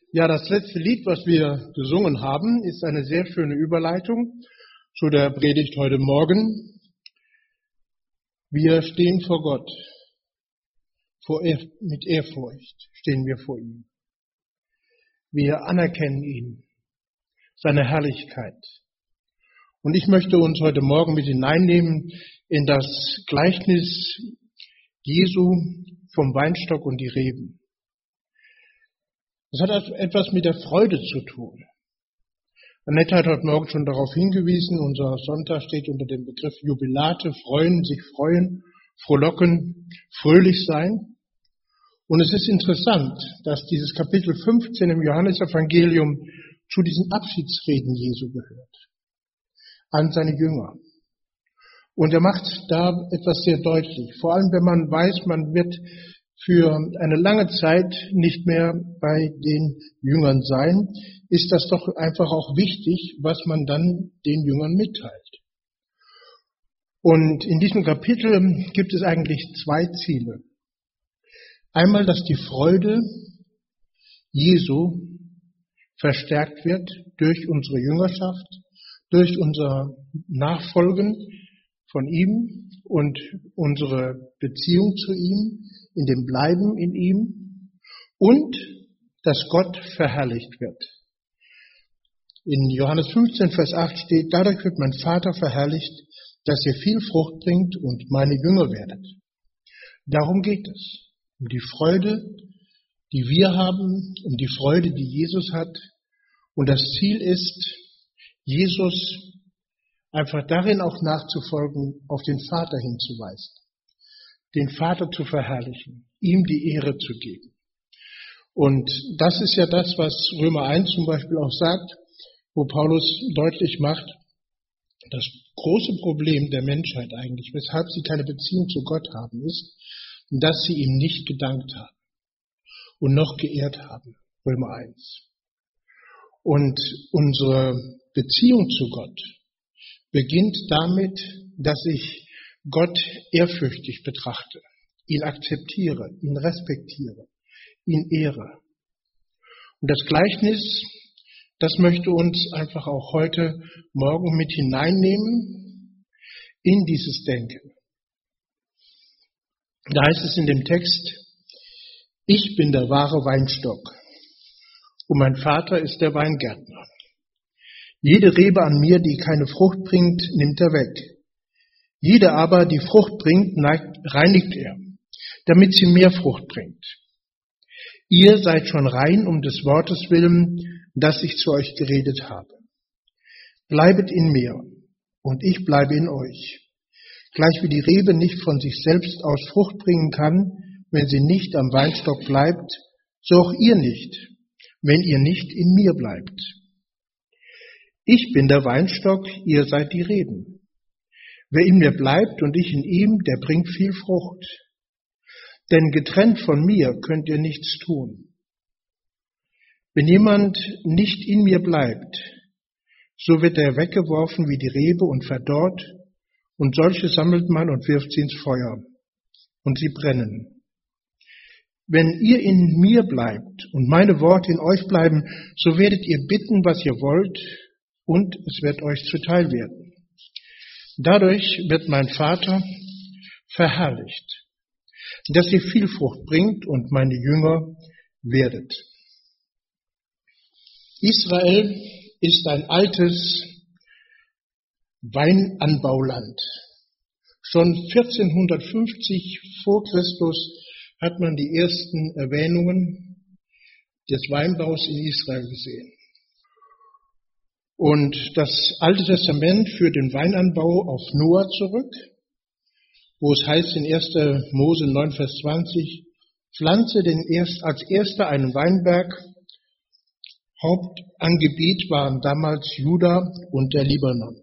Ja, das letzte Lied, was wir gesungen haben, ist eine sehr schöne Überleitung zu der Predigt heute Morgen. Wir stehen vor Gott, mit Ehrfurcht stehen wir vor ihm. Wir anerkennen ihn, seine Herrlichkeit. Und ich möchte uns heute Morgen mit hineinnehmen in das Gleichnis Jesu vom Weinstock und die Reben. Das hat etwas mit der Freude zu tun. Annette hat heute Morgen schon darauf hingewiesen, unser Sonntag steht unter dem Begriff Jubilate, freuen, sich freuen, frohlocken, fröhlich sein. Und es ist interessant, dass dieses Kapitel 15 im Johannesevangelium zu diesen Abschiedsreden Jesu gehört, an seine Jünger. Und er macht da etwas sehr deutlich, vor allem wenn man weiß, man wird für eine lange Zeit nicht mehr bei den Jüngern sein, ist das doch einfach auch wichtig, was man dann den Jüngern mitteilt. Und in diesem Kapitel gibt es eigentlich zwei Ziele. Einmal, dass die Freude Jesu verstärkt wird durch unsere Jüngerschaft, durch unser Nachfolgen von ihm und unsere Beziehung zu ihm, in dem Bleiben in ihm und dass Gott verherrlicht wird. In Johannes 15, Vers 8 steht, dadurch wird mein Vater verherrlicht, dass ihr viel Frucht bringt und meine Jünger werdet. Darum geht es, um die Freude, die wir haben, um die Freude, die Jesus hat. Und das Ziel ist, Jesus einfach darin auch nachzufolgen, auf den Vater hinzuweisen, den Vater zu verherrlichen, ihm die Ehre zu geben. Und das ist ja das, was Römer 1 zum Beispiel auch sagt, wo Paulus deutlich macht, das große Problem der Menschheit eigentlich, weshalb sie keine Beziehung zu Gott haben, ist, dass sie ihm nicht gedankt haben und noch geehrt haben. Römer 1. Und unsere Beziehung zu Gott beginnt damit, dass ich Gott ehrfürchtig betrachte, ihn akzeptiere, ihn respektiere, ihn ehre. Und das Gleichnis, das möchte uns einfach auch heute Morgen mit hineinnehmen in dieses Denken. Da heißt es in dem Text, ich bin der wahre Weinstock und mein Vater ist der Weingärtner. Jede Rebe an mir, die keine Frucht bringt, nimmt er weg. Jede aber, die Frucht bringt, reinigt er, damit sie mehr Frucht bringt. Ihr seid schon rein um des Wortes willen, das ich zu euch geredet habe. Bleibet in mir, und ich bleibe in euch. Gleich wie die Rebe nicht von sich selbst aus Frucht bringen kann, wenn sie nicht am Weinstock bleibt, so auch ihr nicht, wenn ihr nicht in mir bleibt. Ich bin der Weinstock, ihr seid die Reben. Wer in mir bleibt und ich in ihm, der bringt viel Frucht. Denn getrennt von mir könnt ihr nichts tun. Wenn jemand nicht in mir bleibt, so wird er weggeworfen wie die Rebe und verdorrt, und solche sammelt man und wirft sie ins Feuer, und sie brennen. Wenn ihr in mir bleibt und meine Worte in euch bleiben, so werdet ihr bitten, was ihr wollt, und es wird euch zuteil werden. Dadurch wird mein Vater verherrlicht, dass ihr viel Frucht bringt und meine Jünger werdet. Israel ist ein altes Weinanbauland. Schon 1450 vor Christus hat man die ersten Erwähnungen des Weinbaus in Israel gesehen. Und das Alte Testament führt den Weinanbau auf Noah zurück, wo es heißt in 1. Mose 9, Vers 20, pflanze als erster einen Weinberg. Hauptangebiet waren damals Juda und der Libanon.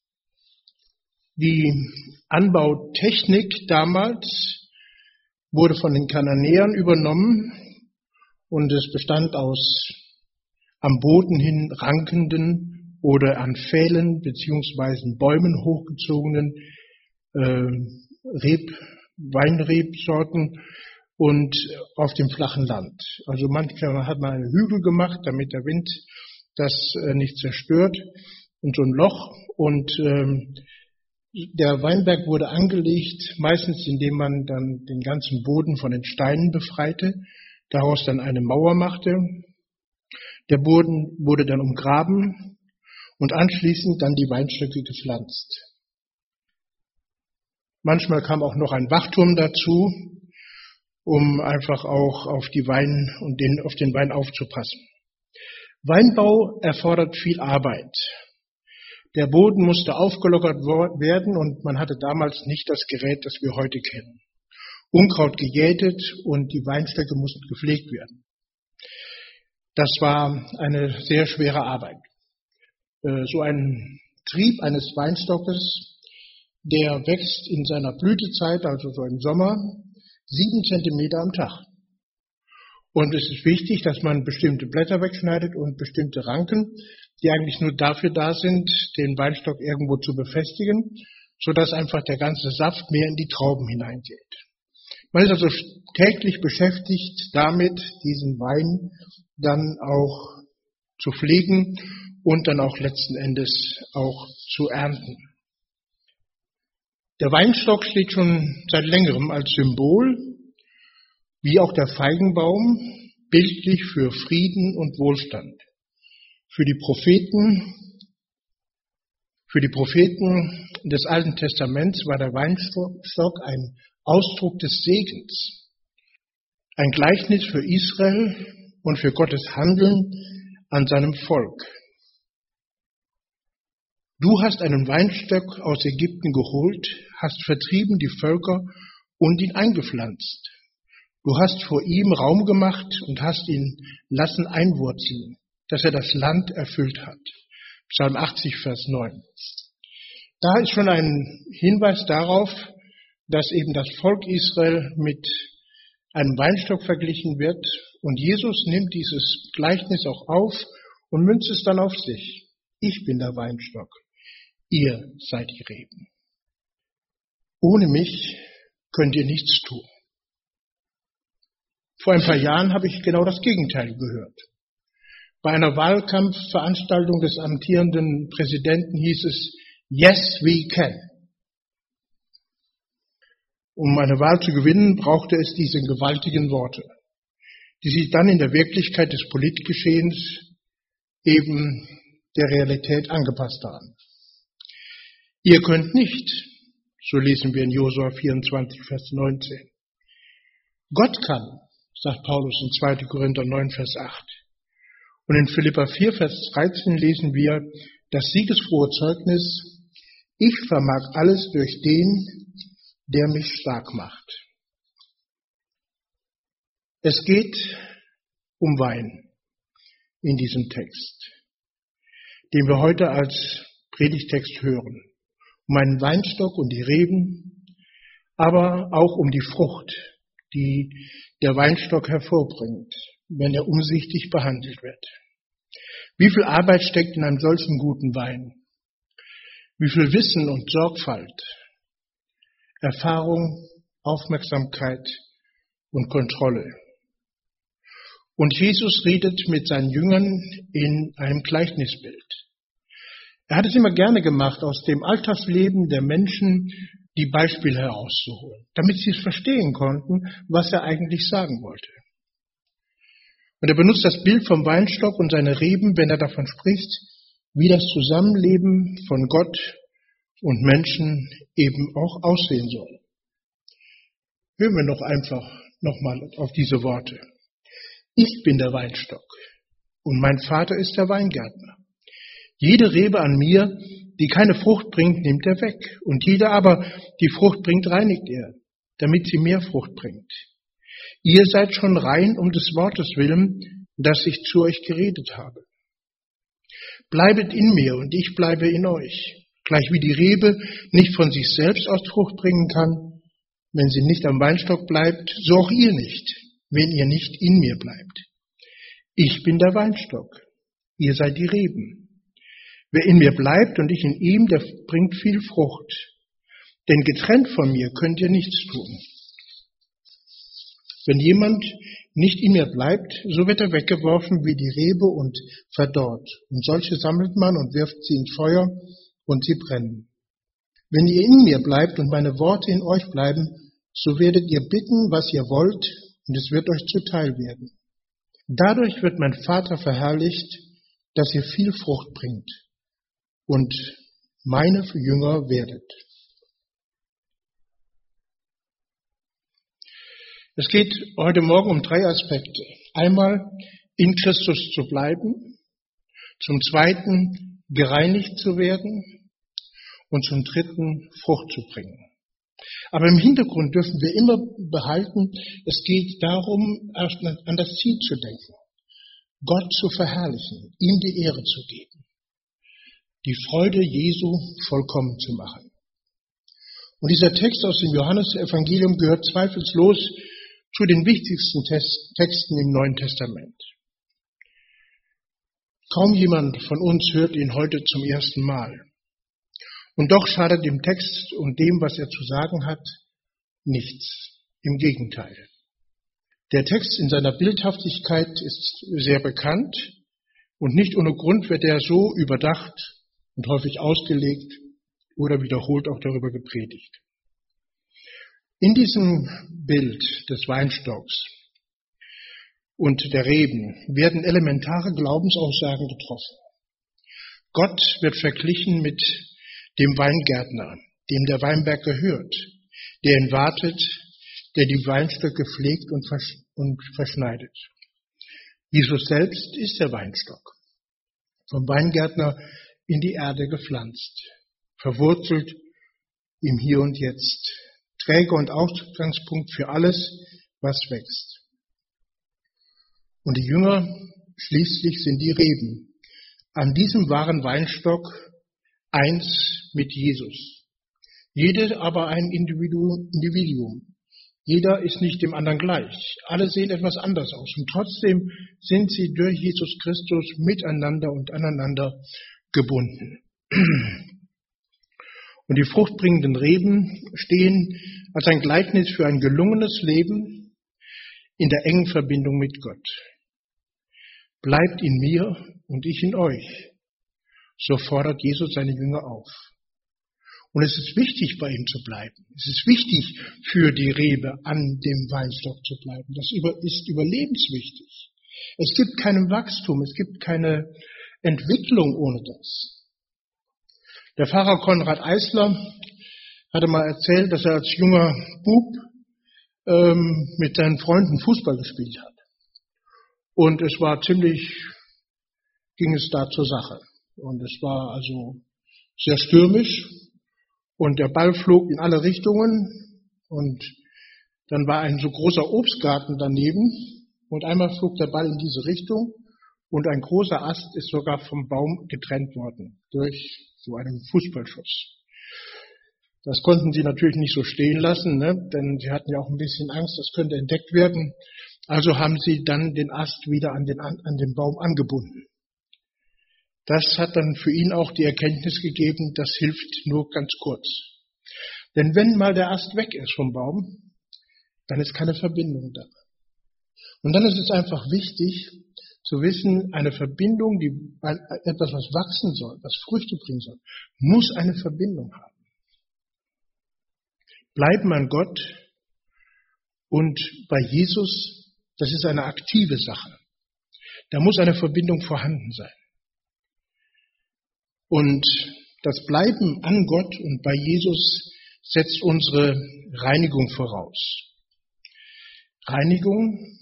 Die Anbautechnik damals wurde von den Kananäern übernommen und es bestand aus am Boden hin rankenden oder an Pfählen beziehungsweise Bäumen hochgezogenen Weinrebsorten und auf dem flachen Land. Also manchmal hat man einen Hügel gemacht, damit der Wind das nicht zerstört, und so ein Loch. Und der Weinberg wurde angelegt, meistens indem man dann den ganzen Boden von den Steinen befreite, daraus dann eine Mauer machte. Der Boden wurde dann umgraben und anschließend dann die Weinstöcke gepflanzt. Manchmal kam auch noch ein Wachturm dazu, um einfach auch auf die Wein und auf den Wein aufzupassen. Weinbau erfordert viel Arbeit. Der Boden musste aufgelockert werden und man hatte damals nicht das Gerät, das wir heute kennen. Unkraut gejätet und die Weinstöcke mussten gepflegt werden. Das war eine sehr schwere Arbeit. So ein Trieb eines Weinstockes, der wächst in seiner Blütezeit, also so im Sommer, 7 Zentimeter am Tag. Und es ist wichtig, dass man bestimmte Blätter wegschneidet und bestimmte Ranken, die eigentlich nur dafür da sind, den Weinstock irgendwo zu befestigen, sodass einfach der ganze Saft mehr in die Trauben hineingeht. Man ist also täglich beschäftigt damit, diesen Wein dann auch zu pflegen und dann auch letzten Endes auch zu ernten. Der Weinstock steht schon seit längerem als Symbol, wie auch der Feigenbaum, bildlich für Frieden und Wohlstand. Für die Propheten des Alten Testaments war der Weinstock ein Ausdruck des Segens, ein Gleichnis für Israel und für Gottes Handeln an seinem Volk. Du hast einen Weinstock aus Ägypten geholt, hast vertrieben die Völker und ihn eingepflanzt. Du hast vor ihm Raum gemacht und hast ihn lassen einwurzeln, dass er das Land erfüllt hat. Psalm 80, Vers 9. Da ist schon ein Hinweis darauf, dass eben das Volk Israel mit einem Weinstock verglichen wird. Und Jesus nimmt dieses Gleichnis auch auf und münzt es dann auf sich. Ich bin der Weinstock, ihr seid die Reben. Ohne mich könnt ihr nichts tun. Vor ein paar Jahren habe ich genau das Gegenteil gehört. Bei einer Wahlkampfveranstaltung des amtierenden Präsidenten hieß es, yes, we can. Um eine Wahl zu gewinnen, brauchte es diese gewaltigen Worte, die sich dann in der Wirklichkeit des Politgeschehens eben der Realität angepasst haben. Ihr könnt nicht, so lesen wir in Josua 24, Vers 19. Gott kann, sagt Paulus in 2. Korinther 9, Vers 8. Und in Philipper 4, Vers 13 lesen wir das siegesfrohe Zeugnis, ich vermag alles durch den, der mich stark macht. Es geht um Wein in diesem Text, den wir heute als Predigtext hören. Um einen Weinstock und die Reben, aber auch um die Frucht, die der Weinstock hervorbringt, wenn er umsichtig behandelt wird. Wie viel Arbeit steckt in einem solchen guten Wein? Wie viel Wissen und Sorgfalt, Erfahrung, Aufmerksamkeit und Kontrolle. Und Jesus redet mit seinen Jüngern in einem Gleichnisbild. Er hat es immer gerne gemacht, aus dem Alltagsleben der Menschen die Beispiele herauszuholen, damit sie es verstehen konnten, was er eigentlich sagen wollte. Und er benutzt das Bild vom Weinstock und seine Reben, wenn er davon spricht, wie das Zusammenleben von Gott und Menschen eben auch aussehen soll. Hören wir noch einfach nochmal auf diese Worte. Ich bin der Weinstock und mein Vater ist der Weingärtner. Jede Rebe an mir, die keine Frucht bringt, nimmt er weg. Und jede aber, die Frucht bringt, reinigt er, damit sie mehr Frucht bringt. Ihr seid schon rein um des Wortes willen, das ich zu euch geredet habe. Bleibet in mir und ich bleibe in euch. Gleich wie die Rebe nicht von sich selbst aus Frucht bringen kann, wenn sie nicht am Weinstock bleibt, so auch ihr nicht, wenn ihr nicht in mir bleibt. Ich bin der Weinstock, ihr seid die Reben. Wer in mir bleibt und ich in ihm, der bringt viel Frucht. Denn getrennt von mir könnt ihr nichts tun. Wenn jemand nicht in mir bleibt, so wird er weggeworfen wie die Rebe und verdorrt. Und solche sammelt man und wirft sie ins Feuer und sie brennen. Wenn ihr in mir bleibt und meine Worte in euch bleiben, so werdet ihr bitten, was ihr wollt, und es wird euch zuteil werden. Dadurch wird mein Vater verherrlicht, dass ihr viel Frucht bringt und meine Jünger werdet. Es geht heute Morgen um 3 Aspekte. Einmal, in Christus zu bleiben, zum Zweiten, gereinigt zu werden und zum Dritten, Frucht zu bringen. Aber im Hintergrund dürfen wir immer behalten, es geht darum, erst an das Ziel zu denken, Gott zu verherrlichen, ihm die Ehre zu geben, die Freude Jesu vollkommen zu machen. Und dieser Text aus dem Johannesevangelium gehört zweifellos zu den wichtigsten Texten im Neuen Testament. Kaum jemand von uns hört ihn heute zum ersten Mal. Und doch schadet dem Text und dem, was er zu sagen hat, nichts. Im Gegenteil. Der Text in seiner Bildhaftigkeit ist sehr bekannt und nicht ohne Grund wird er so überdacht und häufig ausgelegt oder wiederholt auch darüber gepredigt. In diesem Bild des Weinstocks und der Reben werden elementare Glaubensaussagen getroffen. Gott wird verglichen mit dem Weingärtner, dem der Weinberg gehört, der ihn wartet, der die Weinstöcke pflegt und verschneidet. Jesus selbst ist der Weinstock, vom Weingärtner in die Erde gepflanzt, verwurzelt im Hier und Jetzt, Träger und Ausgangspunkt für alles, was wächst. Und die Jünger schließlich sind die Reben, an diesem wahren Weinstock eins mit Jesus. Jeder aber ein Individuum. Jeder ist nicht dem anderen gleich. Alle sehen etwas anders aus. Und trotzdem sind sie durch Jesus Christus miteinander und aneinander gebunden. Und die fruchtbringenden Reben stehen als ein Gleichnis für ein gelungenes Leben in der engen Verbindung mit Gott. Bleibt in mir und ich in euch. So fordert Jesus seine Jünger auf. Und es ist wichtig, bei ihm zu bleiben. Es ist wichtig, für die Rebe an dem Weinstock zu bleiben. Das ist überlebenswichtig. Es gibt kein Wachstum, es gibt keine Entwicklung ohne das. Der Pfarrer Konrad Eisler hatte mal erzählt, dass er als junger Bub mit seinen Freunden Fußball gespielt hat. Und es war ging es da zur Sache. Und es war also sehr stürmisch und der Ball flog in alle Richtungen und dann war ein so großer Obstgarten daneben und einmal flog der Ball in diese Richtung und ein großer Ast ist sogar vom Baum getrennt worden durch so einen Fußballschuss. Das konnten sie natürlich nicht so stehen lassen, ne? Denn sie hatten ja auch ein bisschen Angst, das könnte entdeckt werden. Also haben sie dann den Ast wieder an den Baum angebunden. Das hat dann für ihn auch die Erkenntnis gegeben, das hilft nur ganz kurz. Denn wenn mal der Ast weg ist vom Baum, dann ist keine Verbindung da. Und dann ist es einfach wichtig zu wissen, eine Verbindung, etwas, was wachsen soll, was Früchte bringen soll, muss eine Verbindung haben. Bleiben an Gott und bei Jesus, das ist eine aktive Sache. Da muss eine Verbindung vorhanden sein. Und das Bleiben an Gott und bei Jesus setzt unsere Reinigung voraus. Reinigung,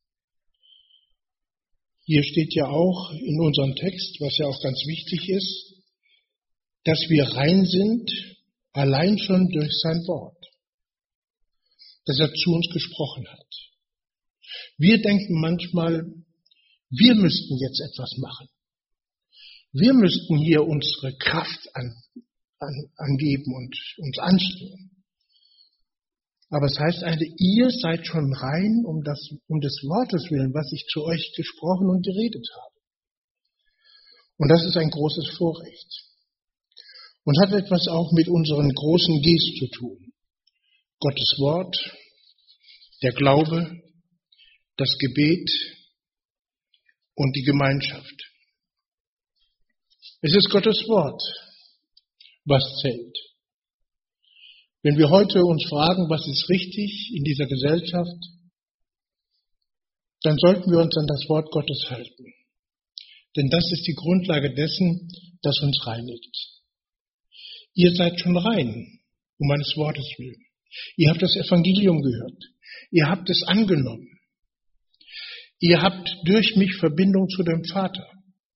hier steht ja auch in unserem Text, was ja auch ganz wichtig ist, dass wir rein sind, allein schon durch sein Wort, das er zu uns gesprochen hat. Wir denken manchmal, wir müssten jetzt etwas machen. Wir müssten hier unsere Kraft angeben und uns anstrengen. Aber es heißt eigentlich, ihr seid schon rein um des Wortes willen, was ich zu euch gesprochen und geredet habe. Und das ist ein großes Vorrecht. Und hat etwas auch mit unseren großen Gs zu tun. Gottes Wort, der Glaube, das Gebet und die Gemeinschaft. Es ist Gottes Wort, was zählt. Wenn wir heute uns fragen, was ist richtig in dieser Gesellschaft, dann sollten wir uns an das Wort Gottes halten. Denn das ist die Grundlage dessen, das uns reinigt. Ihr seid schon rein, um meines Wortes willen. Ihr habt das Evangelium gehört. Ihr habt es angenommen. Ihr habt durch mich Verbindung zu dem Vater.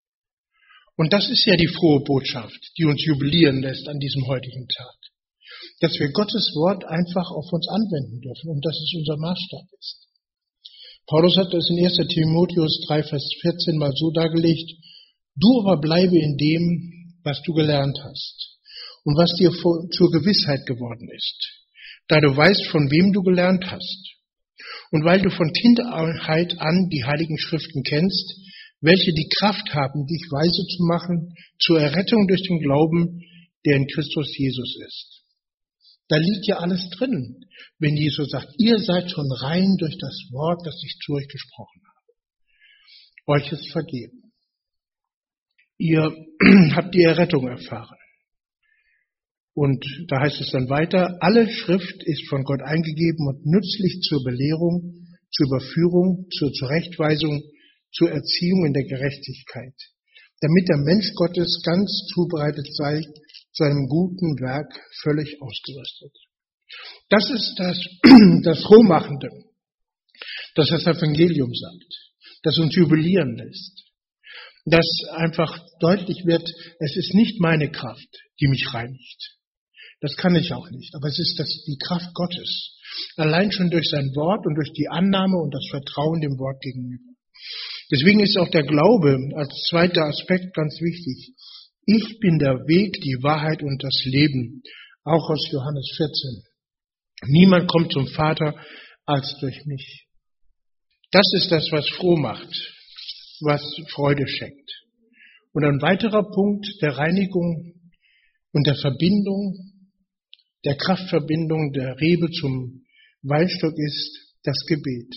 Und das ist ja die frohe Botschaft, die uns jubilieren lässt an diesem heutigen Tag. Dass wir Gottes Wort einfach auf uns anwenden dürfen und dass es unser Maßstab ist. Paulus hat das in 1. Timotheus 3, Vers 14 mal so dargelegt: Du aber bleibe in dem, was du gelernt hast und was dir zur Gewissheit geworden ist, da du weißt, von wem du gelernt hast und weil du von Kindheit an die Heiligen Schriften kennst, welche die Kraft haben, dich weise zu machen zur Errettung durch den Glauben, der in Christus Jesus ist. Da liegt ja alles drin, wenn Jesus sagt, ihr seid schon rein durch das Wort, das ich zu euch gesprochen habe. Euch ist vergeben. Ihr habt die Errettung erfahren. Und da heißt es dann weiter, alle Schrift ist von Gott eingegeben und nützlich zur Belehrung, zur Überführung, zur Zurechtweisung, zur Erziehung in der Gerechtigkeit, damit der Mensch Gottes ganz zubereitet sei, zu einem guten Werk völlig ausgerüstet. Das ist das Frohmachende, das das Evangelium sagt, das uns jubilieren lässt, dass einfach deutlich wird, es ist nicht meine Kraft, die mich reinigt. Das kann ich auch nicht, aber es ist die Kraft Gottes, allein schon durch sein Wort und durch die Annahme und das Vertrauen dem Wort gegenüber. Deswegen ist auch der Glaube als zweiter Aspekt ganz wichtig. Ich bin der Weg, die Wahrheit und das Leben, auch aus Johannes 14. Niemand kommt zum Vater als durch mich. Das ist das, was froh macht, was Freude schenkt. Und ein weiterer Punkt der Reinigung und der Verbindung, der Kraftverbindung der Rebe zum Weinstock ist das Gebet.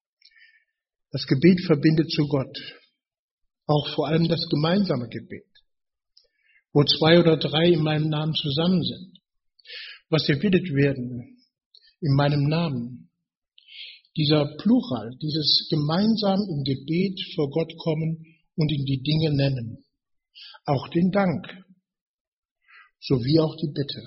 Das Gebet verbindet zu Gott, auch vor allem das gemeinsame Gebet, wo 2 oder 3 in meinem Namen zusammen sind. Was erwidert werden in meinem Namen, dieser Plural, dieses gemeinsam im Gebet vor Gott kommen und ihm die Dinge nennen, auch den Dank, sowie auch die Bitte.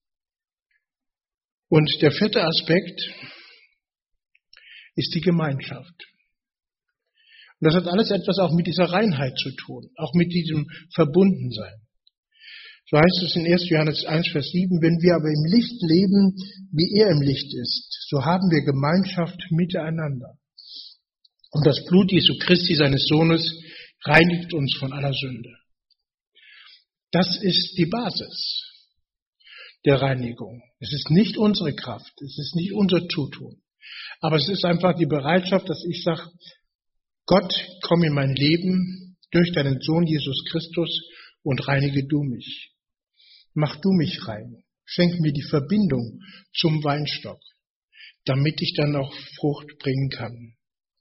Und der 4. Aspekt ist die Gemeinschaft. Und das hat alles etwas auch mit dieser Reinheit zu tun, auch mit diesem Verbundensein. So heißt es in 1. Johannes 1, Vers 7, wenn wir aber im Licht leben, wie er im Licht ist, so haben wir Gemeinschaft miteinander. Und das Blut Jesu Christi, seines Sohnes, reinigt uns von aller Sünde. Das ist die Basis der Reinigung. Es ist nicht unsere Kraft, es ist nicht unser Zutun, aber es ist einfach die Bereitschaft, dass ich sage, Gott, komm in mein Leben durch deinen Sohn Jesus Christus und reinige du mich. Mach du mich rein. Schenk mir die Verbindung zum Weinstock, damit ich dann auch Frucht bringen kann.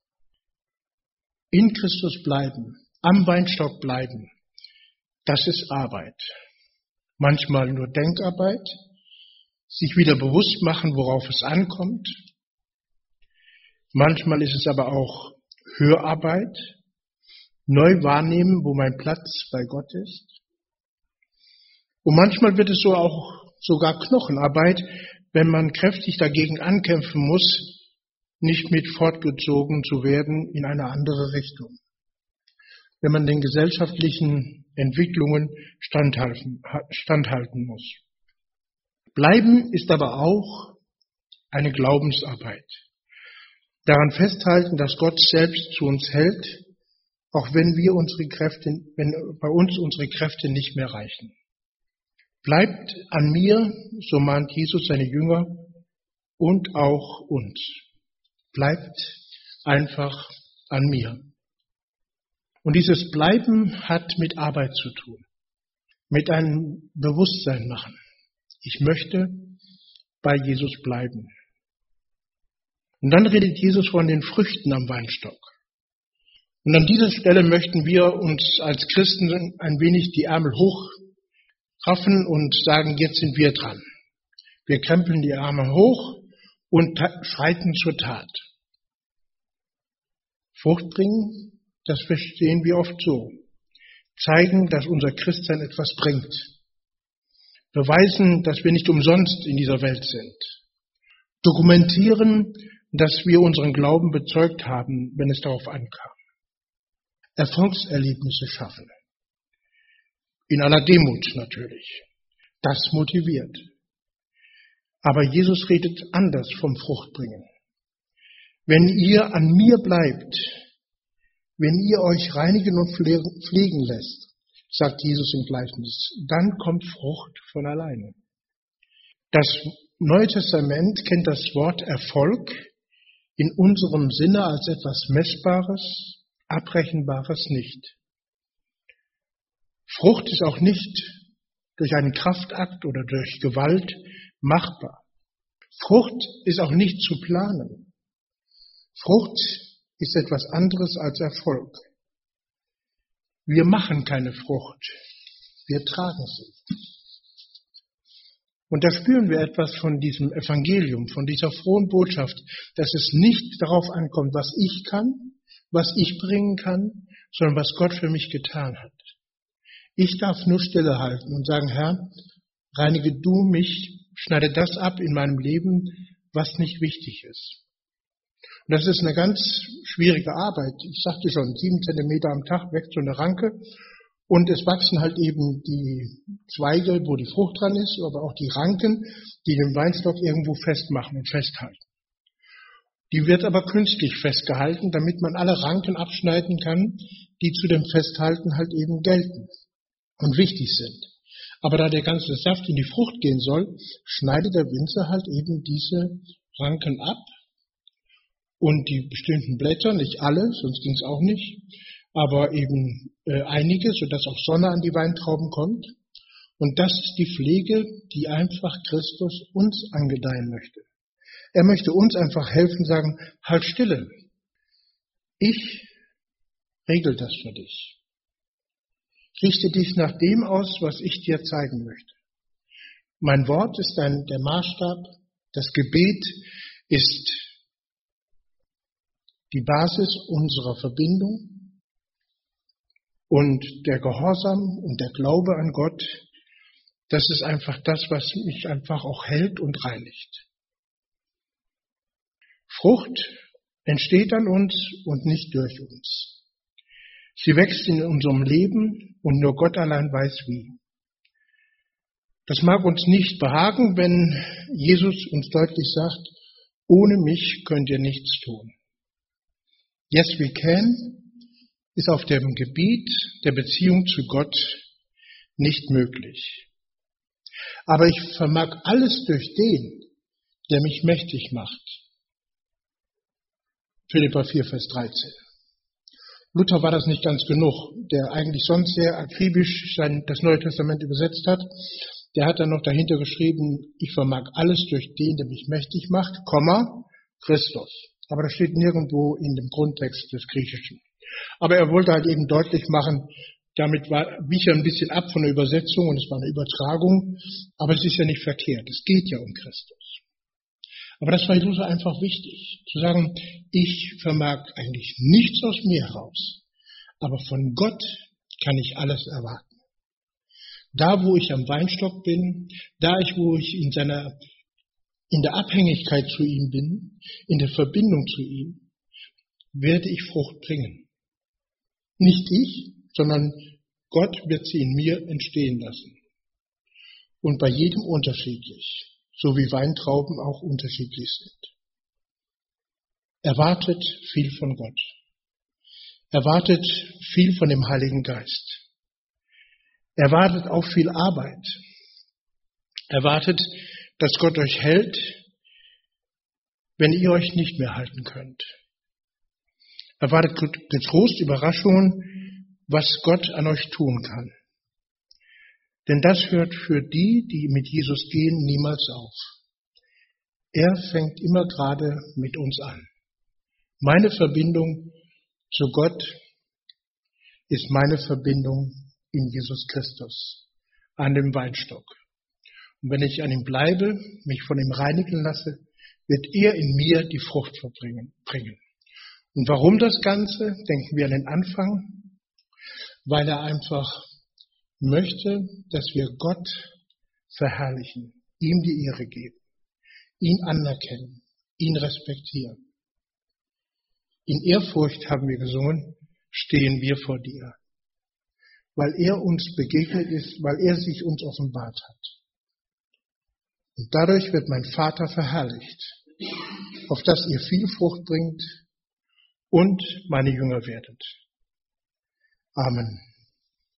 In Christus bleiben, am Weinstock bleiben, das ist Arbeit. Manchmal nur Denkarbeit, sich wieder bewusst machen, worauf es ankommt. Manchmal ist es aber auch Hörarbeit, neu wahrnehmen, wo mein Platz bei Gott ist. Und manchmal wird es so auch sogar Knochenarbeit, wenn man kräftig dagegen ankämpfen muss, nicht mit fortgezogen zu werden in eine andere Richtung. Wenn man den gesellschaftlichen Entwicklungen standhalten muss. Bleiben ist aber auch eine Glaubensarbeit. Daran festhalten, dass Gott selbst zu uns hält, auch wenn bei uns unsere Kräfte nicht mehr reichen. Bleibt an mir, so mahnt Jesus seine Jünger und auch uns. Bleibt einfach an mir. Und dieses Bleiben hat mit Arbeit zu tun, mit einem Bewusstsein machen. Ich möchte bei Jesus bleiben. Und dann redet Jesus von den Früchten am Weinstock. Und an dieser Stelle möchten wir uns als Christen ein wenig die Ärmel hochraffen und sagen, jetzt sind wir dran. Wir krempeln die Arme hoch und schreiten zur Tat. Frucht bringen, das verstehen wir oft so. Zeigen, dass unser Christsein etwas bringt. Beweisen, dass wir nicht umsonst in dieser Welt sind. Dokumentieren, dass wir unseren Glauben bezeugt haben, wenn es darauf ankam. Erfolgserlebnisse schaffen. In aller Demut natürlich. Das motiviert. Aber Jesus redet anders vom Fruchtbringen. Wenn ihr an mir bleibt, wenn ihr euch reinigen und pflegen lässt, sagt Jesus im Gleichnis, dann kommt Frucht von alleine. Das Neue Testament kennt das Wort Erfolg in unserem Sinne als etwas Messbares, Abrechenbares nicht. Frucht ist auch nicht durch einen Kraftakt oder durch Gewalt machbar. Frucht ist auch nicht zu planen. Frucht ist etwas anderes als Erfolg. Wir machen keine Frucht, wir tragen sie. Und da spüren wir etwas von diesem Evangelium, von dieser frohen Botschaft, dass es nicht darauf ankommt, was ich kann, was ich bringen kann, sondern was Gott für mich getan hat. Ich darf nur stille halten und sagen, Herr, reinige du mich, schneide das ab in meinem Leben, was nicht wichtig ist. Und das ist eine ganz schwierige Arbeit. Ich sagte schon, 7 Zentimeter am Tag wächst so eine Ranke und es wachsen halt eben die Zweige, wo die Frucht dran ist, aber auch die Ranken, die den Weinstock irgendwo festmachen und festhalten. Die wird aber künstlich festgehalten, damit man alle Ranken abschneiden kann, die zu dem Festhalten halt eben gelten und wichtig sind. Aber da der ganze Saft in die Frucht gehen soll, schneidet der Winzer halt eben diese Ranken ab und die bestimmten Blätter, nicht alle, sonst ging es auch nicht, aber eben einige, sodass auch Sonne an die Weintrauben kommt. Und das ist die Pflege, die einfach Christus uns angedeihen möchte. Er möchte uns einfach helfen, sagen, halt stille. Ich regel das für dich. Richte dich nach dem aus, was ich dir zeigen möchte. Mein Wort ist der Maßstab, das Gebet ist die Basis unserer Verbindung und der Gehorsam und der Glaube an Gott, das ist einfach das, was mich einfach auch hält und reinigt. Frucht entsteht an uns und nicht durch uns. Sie wächst in unserem Leben und nur Gott allein weiß wie. Das mag uns nicht behagen, wenn Jesus uns deutlich sagt, ohne mich könnt ihr nichts tun. Yes, we can ist auf dem Gebiet der Beziehung zu Gott nicht möglich. Aber ich vermag alles durch den, der mich mächtig macht. Philipper 4, Vers 13. Luther war das nicht ganz genug, der eigentlich sonst sehr akribisch das Neue Testament übersetzt hat. Der hat dann noch dahinter geschrieben, ich vermag alles durch den, der mich mächtig macht, Christus. Aber das steht nirgendwo in dem Grundtext des Griechischen. Aber er wollte halt eben deutlich machen, damit wich er ein bisschen ab von der Übersetzung und es war eine Übertragung, aber es ist ja nicht verkehrt, es geht ja um Christus. Aber das war Luther einfach wichtig, zu sagen, ich vermag eigentlich nichts aus mir heraus, aber von Gott kann ich alles erwarten. Da, wo ich am Weinstock bin, wo ich in der Abhängigkeit zu ihm bin, in der Verbindung zu ihm, werde ich Frucht bringen. Nicht ich, sondern Gott wird sie in mir entstehen lassen. Und bei jedem unterschiedlich, so wie Weintrauben auch unterschiedlich sind. Erwartet viel von Gott. Erwartet viel von dem Heiligen Geist. Erwartet auch viel Arbeit. Erwartet, dass Gott euch hält, wenn ihr euch nicht mehr halten könnt. Erwartet getrost Überraschungen, was Gott an euch tun kann. Denn das hört für die, die mit Jesus gehen, niemals auf. Er fängt immer gerade mit uns an. Meine Verbindung zu Gott ist meine Verbindung in Jesus Christus, an dem Weinstock. Und wenn ich an ihm bleibe, mich von ihm reinigen lasse, wird er in mir die Frucht bringen. Und warum das Ganze? Denken wir an den Anfang, weil er einfach möchte, dass wir Gott verherrlichen, ihm die Ehre geben, ihn anerkennen, ihn respektieren. In Ehrfurcht haben wir gesungen, stehen wir vor dir, weil er uns begegnet ist, weil er sich uns offenbart hat. Und dadurch wird mein Vater verherrlicht, auf dass ihr viel Frucht bringt und meine Jünger werdet. Amen.